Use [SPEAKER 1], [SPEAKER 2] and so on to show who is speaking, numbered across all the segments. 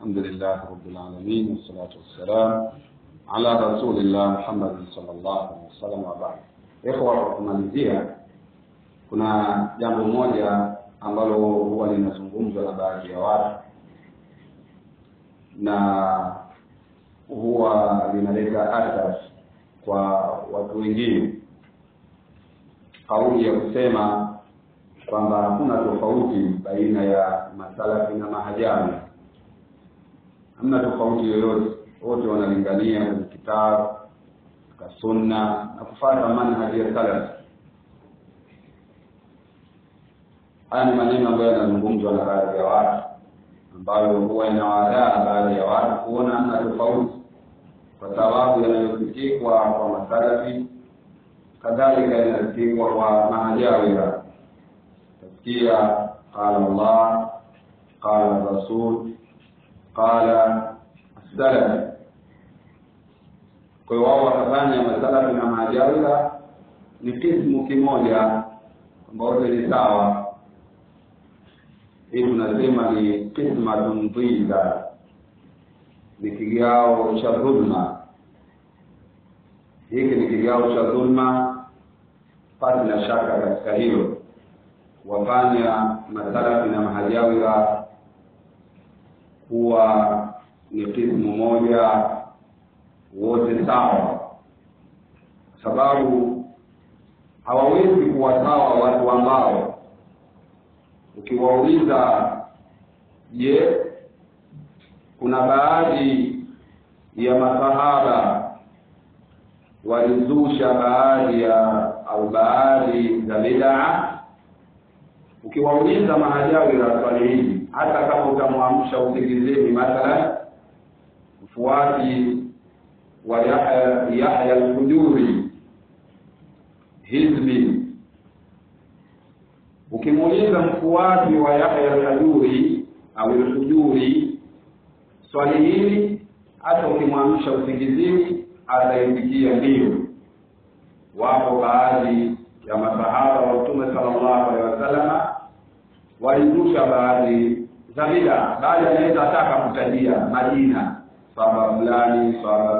[SPEAKER 1] الحمد لله رب العالمين والصلاة والسلام على رسول الله محمد صلى الله عليه وسلم وبعد. Ikhwa, kumalizia kuna jambo moja ambalo huwa linazungumzwa na baadhi ya watu na huwa linaleta athari kwa watu wengine, kauli ya kusema kwamba hakuna tofauti baina ya masalafi na mahajawi. Hamna tofauti yoyote, wote wanalingania kwenye kitabu na sunna na kufuata manhaji ya salaf. Haya ni maneno ambayo yanazungumzwa na baadhi ya watu, ambayo huwa inawadaa baadhi ya watu kuona hamna tofauti, kwa sababu yanayosikikwa kwa masalafi kadhalika yanasikikwa kwa mahajawi. Tasikia qala Allah, qala Rasul, qala as-salaf. Kwa hiyo wao wakafanya masalafi na mahajawi ni kismu kimoja ambao ni sawa. Hii tunasema ni kismatun dhida, ni kigao cha dhulma. Hiki ni kigao cha dhulma, pasi na shaka katika hilo. Wafanya masalafi na mahajawi kuwa ni kismu moja, wote sawa, sababu hawawezi kuwa sawa watu ambao ukiwauliza, je, kuna baadhi ya masahaba walizusha baadhi za bid'a? Ukiwauliza mahajawi la swali hili, hata kama utamwamsha usingizeni mathalan mfuati wa Yahya al-Hujuri hizbi, ukimuuliza mfuati wa Yahya al-Hujuri au al-Hujuri swali hili, hata ukimwamsha usingizini ataifikia ndio. Wapo baadhi ya masahaba wa Mtume sallallahu alaihi wasallam walizusha baadhi za bid'a, bali anaweza ataka kutajia majina, sahaba fulani.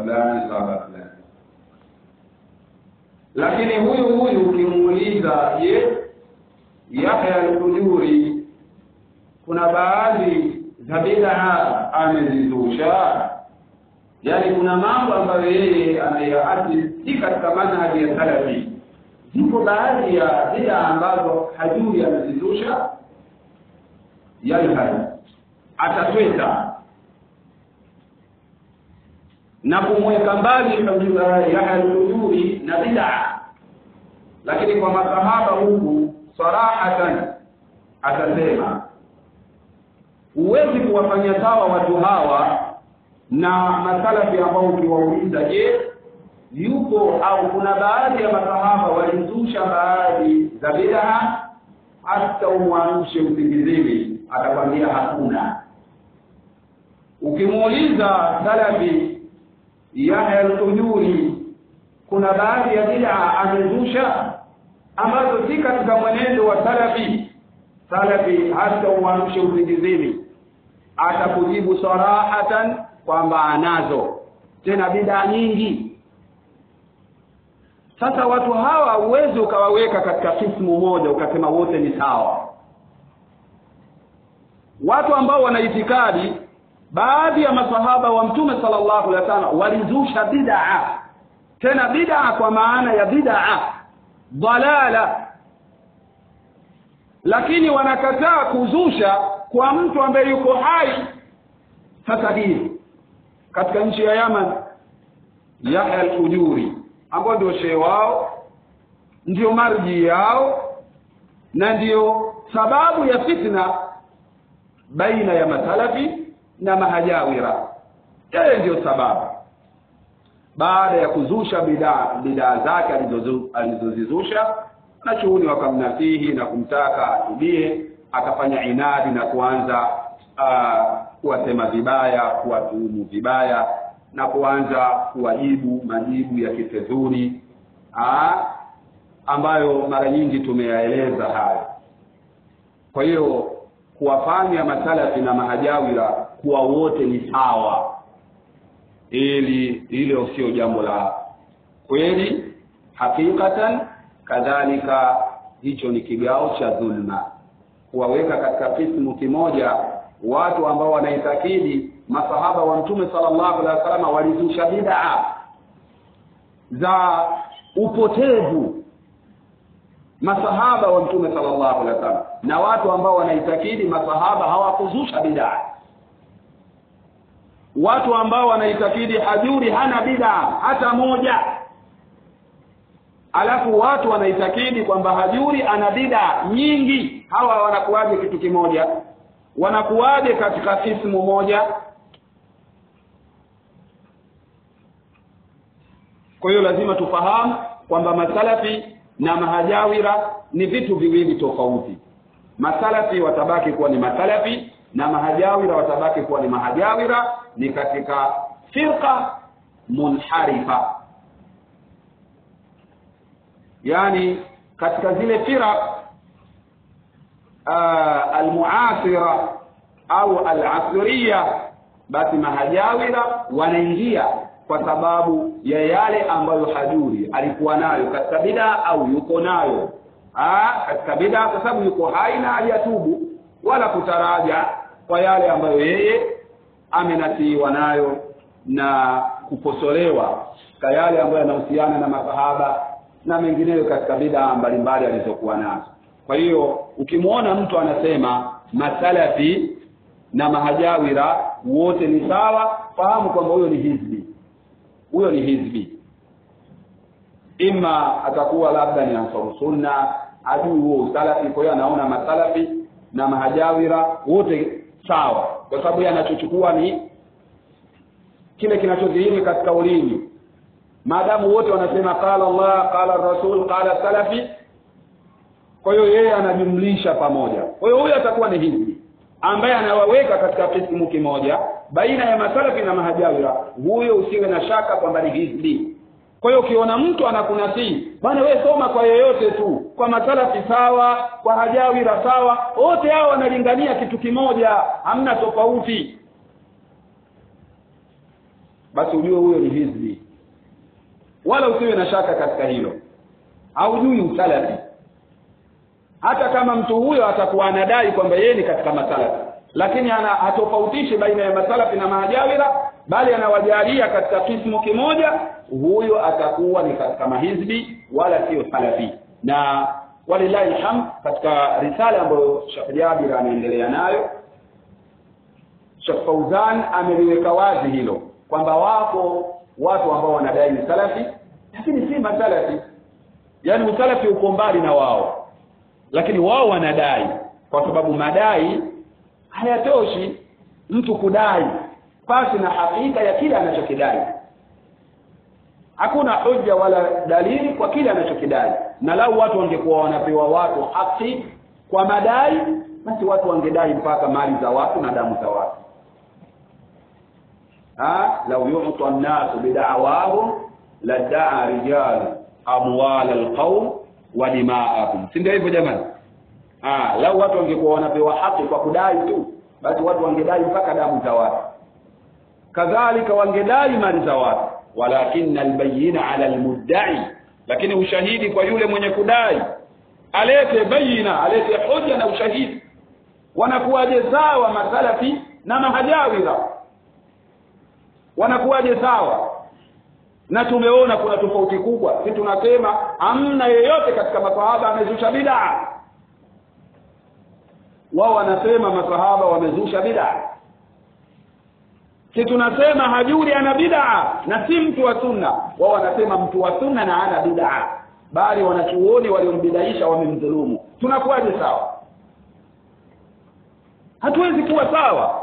[SPEAKER 1] Lakini huyu ukimuuliza, je, Yahya al-Hujuri kuna baadhi za bid'a amezizusha? Yani kuna mambo ambayo yeye anayaasi si katika manhaji ya salafi. Zipo baadhi ya bid'a ambazo hajui amezizusha, yalhad atatweta na kumweka mbali Yahya al-Hujuri na bid'a. Lakini kwa masahaba huku sarahatan atasema, huwezi kuwafanya sawa watu hawa na masalafi ambao ukiwauliza, je, yupo au kuna baadhi ya masahaba walizusha baadhi za bid'a, hata umwamshe usingizini atakwambia hakuna. Ukimuuliza salafi Yahya al-Hujuri kuna baadhi ya bid'a amezusha ambazo si katika mwenendo wa salafi, hata umwamshe usingizini atakujibu sarahatan kwamba anazo, tena bid'a nyingi. Sasa watu hawa uwezo ukawaweka katika kismu moja ukasema wote ni sawa. Watu ambao wana itikadi baadhi ya masahaba wa Mtume sallallahu alaihi wasallam walizusha bid'a, tena bid'a kwa maana ya bid'a dalala, lakini wanakataa kuzusha kwa mtu ambaye yuko hai sasa hivi katika nchi ya Yaman, Yahya al-Hujuri ambao ndio shehe wao, ndio marji yao, na ndio sababu ya fitna baina ya masalafi na mahajawira. Yeye ndio sababu. Baada ya kuzusha bid'a zake alizozizusha, na shughuli wakamnasihi na kumtaka atubie, akafanya inadi na kuanza kuwasema vibaya, kuwatuhumu vibaya, na kuanza kuwajibu majibu ya kifedhuli ambayo mara nyingi tumeyaeleza haya. Kwa hiyo kuwafanya masalafi na mahajawira kuwa wote ni sawa. Ile sio jambo la kweli hakikatan. Kadhalika hicho ni kigao cha dhulma, kuwaweka katika kismu kimoja watu ambao wanaitakidi masahaba wa Mtume sallallahu alaihi wasallam walizusha bid'a za upotevu, masahaba wa Mtume sallallahu alaihi wasallam, na watu ambao wanaitakidi masahaba hawakuzusha bid'a, watu ambao wanaitakidi Hajuri hana bid'a hata moja, alafu watu wanaitakidi kwamba Hajuri ana bid'a nyingi. Hawa wanakuwaje kitu kimoja? Wanakuwaje katika kismu moja? Kwa hiyo lazima tufahamu kwamba masalafi na mahajawira ni vitu viwili tofauti. Masalafi watabaki kuwa ni masalafi na mahajawira watabaki kuwa ni mahajawira, ni katika firqa munharifa, yani katika zile firaq almuasira au alasriya, basi mahajawira wanaingia kwa sababu ya yale ambayo Hajuri alikuwa nayo katika bid'a au yuko nayo katika bid'a, kwa sababu yuko hai na hajatubu wala kutaraja kwa yale ambayo yeye amenasiwa nayo na kuposolewa kwa yale ambayo yanahusiana na masahaba na mengineyo katika bid'a mbalimbali alizokuwa nazo. Kwa hiyo ukimwona mtu anasema masalafi na mahajawira wote ni sawa, fahamu kwamba huyo ni hizbi. Huyo ni hizbi. Ima atakuwa labda ni Ansar Sunna, hajui huo salafi, kwa hiyo anaona masalafi na mahajawira wote sawa, kwa sababu yeye anachochukua ni kile kinachodhihiri katika ulimi. Maadamu wote wanasema qala Allah, qala Rasul, qala salafi, kwa hiyo yeye anajumlisha pamoja. Kwa hiyo huyo atakuwa ni hizbi ambaye anawaweka katika kismu kimoja baina ya masalafi na mahajawira. Huyo usiwe na shaka kwamba ni hizbi. Kwa hiyo ukiona mtu anakunasi, bwana wewe soma kwa yeyote tu, kwa masalafi sawa, kwa hajawira sawa, wote hao wanalingania kitu kimoja, hamna tofauti, basi ujue huyo ni hizbi. Wala usiwe na shaka katika hilo. Haujui usalafi. Hata kama mtu huyo atakuwa anadai kwamba yeye ni katika masalafi, lakini hatofautishi baina ya masalafi na mahajawira, bali anawajalia katika kismu kimoja, huyo atakuwa ni katika mahizbi wala sio salafi. Na walillahi alhamd, katika risala ambayo Sheikh Jabir anaendelea nayo, Sheikh Fauzan ameliweka wazi hilo kwamba wako watu ambao wanadai ni salafi lakini si masalafi. Yaani usalafi uko mbali na wao, lakini wao wanadai, kwa sababu madai hayatoshi mtu kudai pasi na hakika ya kile anachokidai. Hakuna hoja wala dalili kwa kile anachokidai. Na lau watu wangekuwa wanapewa watu haki kwa madai, basi watu wangedai mpaka mali za watu na damu za watu. Lau yu'ta an-nas bid'awahum ladda'a rijal amwal al-qawm wa dima'ahum. Si ndio hivyo jamani? Lau watu wangekuwa wanapewa haki kwa kudai tu, basi watu wangedai mpaka damu za watu. Kadhalika wangedai mali za watu. Walakinna al-bayyina 'ala al-mudda'i, lakini ushahidi kwa yule mwenye kudai. Alete bayina, alete hoja na ushahidi. Wanakuwaje sawa masalafi na mahajawira? Wanakuwaje sawa? Na tumeona kuna tofauti kubwa. Sisi tunasema hamna yeyote katika masahaba amezusha bid'a. Wao wanasema masahaba wamezusha bid'a. Sisi tunasema Hajuri ana bid'a na si mtu wa sunna. Wao wanasema mtu wa sunna na ana bid'a, bali wanachuoni waliombidaisha wamemdhulumu. Tunakuwaje sawa? Hatuwezi kuwa sawa.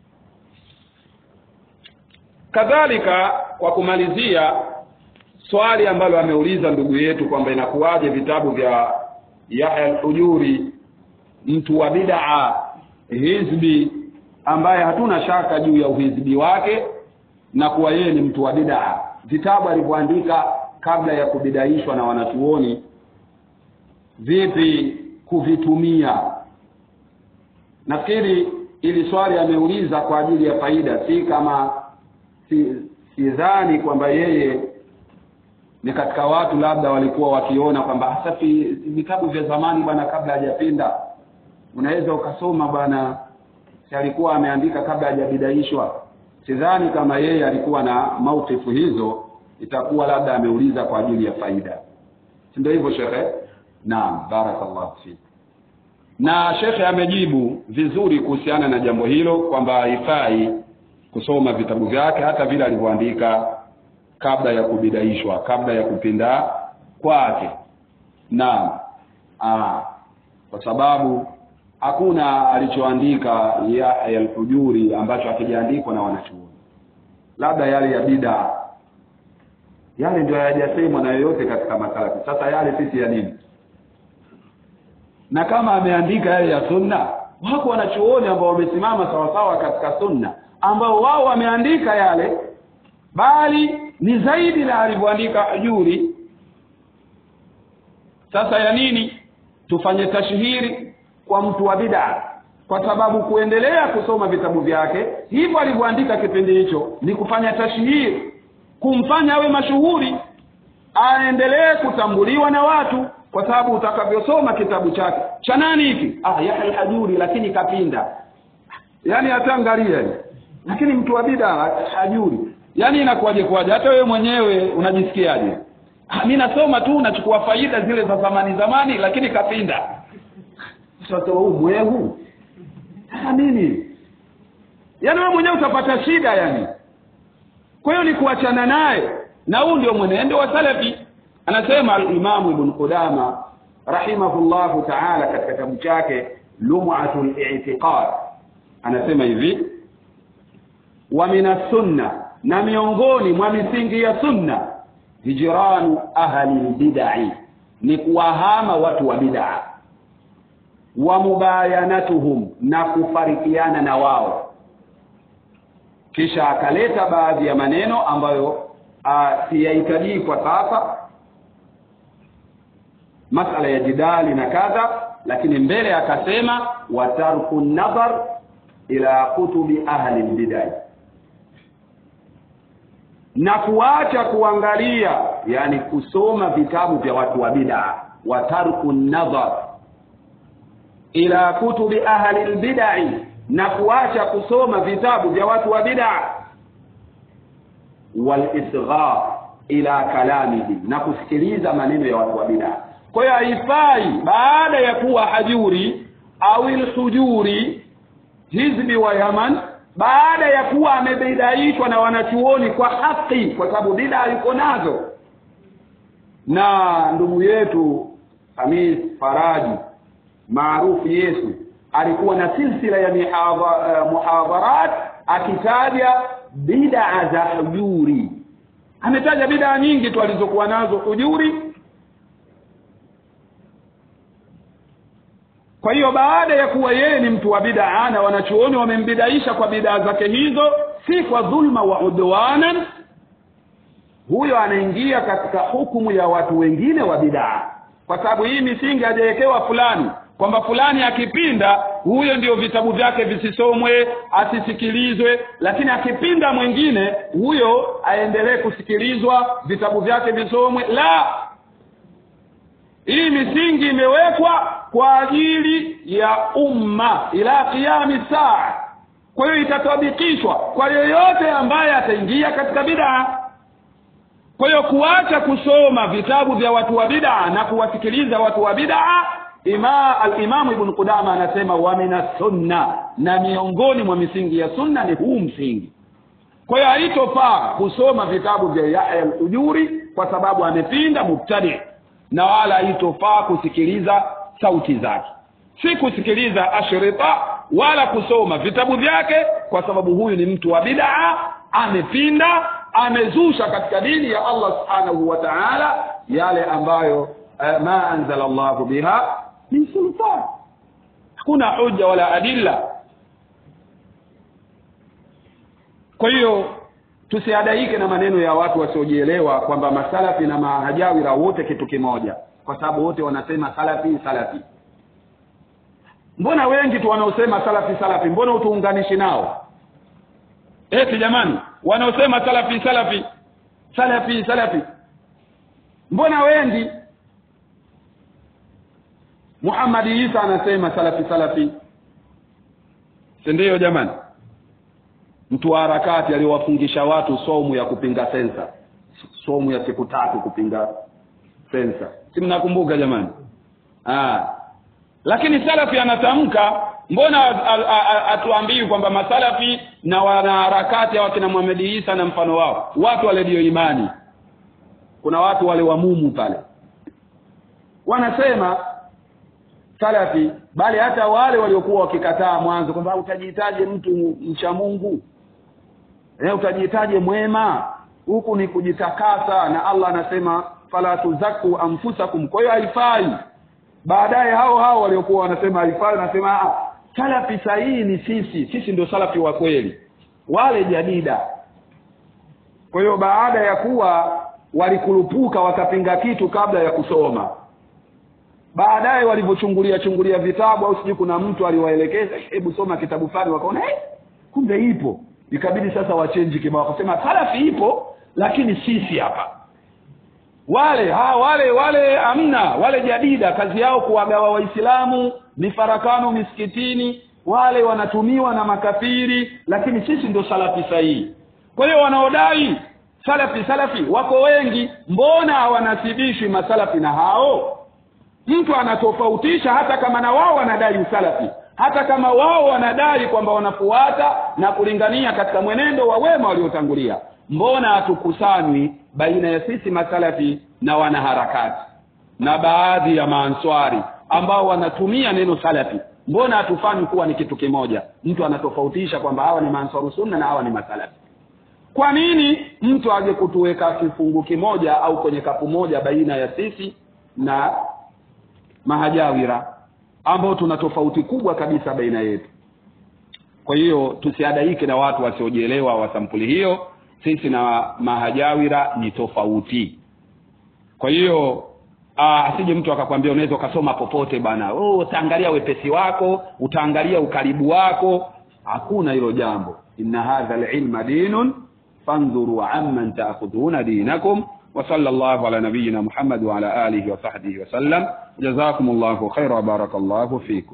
[SPEAKER 1] Kadhalika, kwa kumalizia swali ambalo ameuliza ndugu yetu kwamba inakuwaje vitabu vya Yahya al-Hujuri, mtu wa bid'a, hizbi ambaye hatuna shaka juu ya uhizbi wake na kuwa yeye ni mtu wa bid'a, vitabu alivyoandika kabla ya kubidaishwa na wanachuoni, vipi kuvitumia? Nafikiri ili swali ameuliza kwa ajili ya faida, si kama sidhani kwamba yeye ni katika watu labda walikuwa wakiona kwamba hasa vitabu vya zamani bwana kabla hajapinda unaweza ukasoma bwana, si alikuwa ameandika kabla hajabidaishwa. Sidhani kama yeye alikuwa na maukifu hizo, itakuwa labda ameuliza kwa ajili ya faida. Ndio hivyo shekhe? Naam, barakallahu fiki. Na shekhe amejibu vizuri kuhusiana na jambo hilo kwamba haifai kusoma vitabu vyake hata vile alivyoandika kabla ya kubidaishwa, kabla ya kupinda kwake. Naam. Kwa sababu hakuna alichoandika Yahya al-Hujuri ambacho hakijaandikwa na wanachuoni. Labda yale ya bid'a, yale ndio hayajasemwa na yoyote katika masalafi. Sasa yale sisi ya nini? Na kama ameandika yale ya sunna, wako wanachuoni ambao wamesimama sawa sawa katika sunna, ambao wao wameandika yale, bali ni zaidi na alivyoandika Hujuri. Sasa ya nini tufanye tashhiri kwa mtu wa bid'a? Kwa sababu kuendelea kusoma vitabu vyake hivyo alivyoandika kipindi hicho ni kufanya tashhiri, kumfanya awe mashuhuri, aendelee kutambuliwa na watu. Kwa sababu utakavyosoma kitabu chake cha nani hiki, Yahya al-Hujuri, lakini kapinda, yani ataangalia, lakini mtu wa bid'a Hujuri, yani inakuwaje kwaje? Hata wewe mwenyewe unajisikiaje? Mimi nasoma tu nachukua faida zile za zamani lakini kapinda. Sasa huu mwehu nini? Yani wewe mwenyewe utapata shida yani. Kwa hiyo ni kuachana naye, na huu ndio mwenendo wa salafi. Anasema al-Imam Ibn Qudama rahimahullahu ta'ala katika kitabu chake Lum'atul I'tiqad, anasema hivi: wa minas sunna, na miongoni mwa misingi ya sunna, hijranu ahli bid'ah, ni kuwahama watu wa bid'ah, wa mubayanatuhum, na kufarikiana na wao. Kisha akaleta baadhi ya maneno ambayo siyahitaji kwa sasa, masala ya jidali na kadha, lakini mbele akasema watarku nadhar ila kutubi ahli bid'ah, na kuacha kuangalia, yani kusoma vitabu vya watu wa bid'ah. Watarku nadhar ila kutubi ahli bid'ah, na kuacha kusoma vitabu vya watu wa bid'ah. Wal isghar ila kalamihi, na kusikiliza maneno ya watu wa bid'ah. Kwa hiyo haifai baada ya kuwa Hujuri au al-Hujuri hizbi wa Yaman, baada ya kuwa amebidaishwa na wanachuoni kwa haki, kwa sababu bid'a yuko nazo. Na ndugu yetu Hamis Faraji maarufu Yesu alikuwa na silsila ya muhadharat akitaja bid'a za Hujuri. Ametaja bid'a nyingi tu alizokuwa nazo Hujuri. Kwa hiyo baada ya kuwa yeye ni mtu wa bid'a na wanachuoni wamembidaisha kwa bid'a zake hizo, si kwa dhulma wa udwanan, huyo anaingia katika hukumu ya watu wengine wa bid'a. Kwa sababu hii misingi hajawekewa fulani kwamba fulani akipinda huyo ndio vitabu vyake visisomwe, asisikilizwe, lakini akipinda mwingine huyo aendelee kusikilizwa, vitabu vyake visomwe. La, hii misingi imewekwa kwa ajili ya umma ila qiyami saa. Kwa hiyo itatabikishwa kwa yoyote ambaye ataingia katika bid'a. Kwa hiyo kuacha kusoma vitabu vya watu wa bid'a na kuwasikiliza watu wa bid'a, al-Imam Ibn Qudama anasema wa minas sunna, na miongoni mwa misingi ya sunna ni huu msingi. Kwa hiyo haitofaa kusoma vitabu vya Yahya al-Hujuri kwa sababu amepinda mubtadi, na wala haitofaa kusikiliza sauti zake, si kusikiliza ashrita wala kusoma vitabu vyake, kwa sababu huyu ni mtu wa bid'a, amepinda, amezusha katika dini ya Allah subhanahu wa ta'ala yale ambayo ma anzala Allah biha min sultan, hakuna hujja wala adilla. Kwa hiyo tusiadaike na maneno ya watu wasiojielewa kwamba masalafi na mahajawira wote kitu kimoja, kwa sababu wote wanasema salafi. Mbona wengi tu wanaosema salafi mbona utuunganishi nao? Eti jamani, wanaosema salafi mbona wengi? Muhammad Isa anasema salafi. Ndio jamani. Mtu wa harakati aliwafungisha watu somo ya kupinga sensa. Somo ya siku 3 kupinga sensa. Si mnakumbuka jamani? Lakini salafi anatamka, mbona atuambii kwamba masalafi na wanaharakati hao kina Muhammad Isa na mfano wao watu wale ndio imani? Kuna watu wale wa mumu pale wanasema salafi, bali hata wale waliokuwa wakikataa mwanzo kwamba utajihitaji mtu mcha Mungu, utajihitaji mwema, huku ni kujitakasa, na Allah anasema fala tuzaku anfusakum, kwa hiyo haifai. Baadaye hao waliokuwa wanasema haifai wanasema salafi sahihi ni sisi ndio salafi wa kweli, wale jadida. Kwa hiyo baada ya kuwa walikurupuka wakapinga kitu kabla ya kusoma, baadaye walivyochungulia vitabu au siji kuna mtu aliwaelekeza hebu soma kitabu fulani, wakaona kumbe ipo, ikabidi sasa wachange kibao, wakasema salafi ipo lakini sisi hapa. Wale amna, wale jadida kazi yao kuwagawa Waislamu, mifarakano misikitini, wale wanatumiwa na makafiri, lakini sisi ndio salafi sahihi. Kwa hiyo wanaodai salafi wako wengi, mbona hawanasibishwi masalafi na hao? Mtu anatofautisha hata kama na wao wanadai usalafi, hata kama wao wanadai kwamba wanafuata na kulingania katika mwenendo wa wema waliotangulia. Mbona hatukusanywi baina ya sisi masalafi na wanaharakati na baadhi ya maanswari ambao wanatumia neno salafi? Mbona hatufani kuwa ni kitu kimoja? Mtu anatofautisha kwamba hawa ni maanswaru sunna na hawa ni masalafi. Kwa nini mtu aje kutuweka kifungu kimoja au kwenye kapu moja baina ya sisi na mahajawira ambao tuna tofauti kubwa kabisa baina yetu? Kwa hiyo tusiadaike na watu wasiojielewa wa sampuli hiyo. Sisi na mahajawira ni tofauti. Kwa hiyo asije mtu akakwambia unaweza ukasoma popote bana, utaangalia wepesi wako, utaangalia ukaribu wako. Hakuna hilo jambo. Inna hadha al-ilma dinun fanzuru amman ta'khuduna dinakum. wa sallallahu ala nabiyyina Muhammad wa ala alihi wa sahbihi wa sallam. Jazakumullahu khairan wa barakallahu fikum.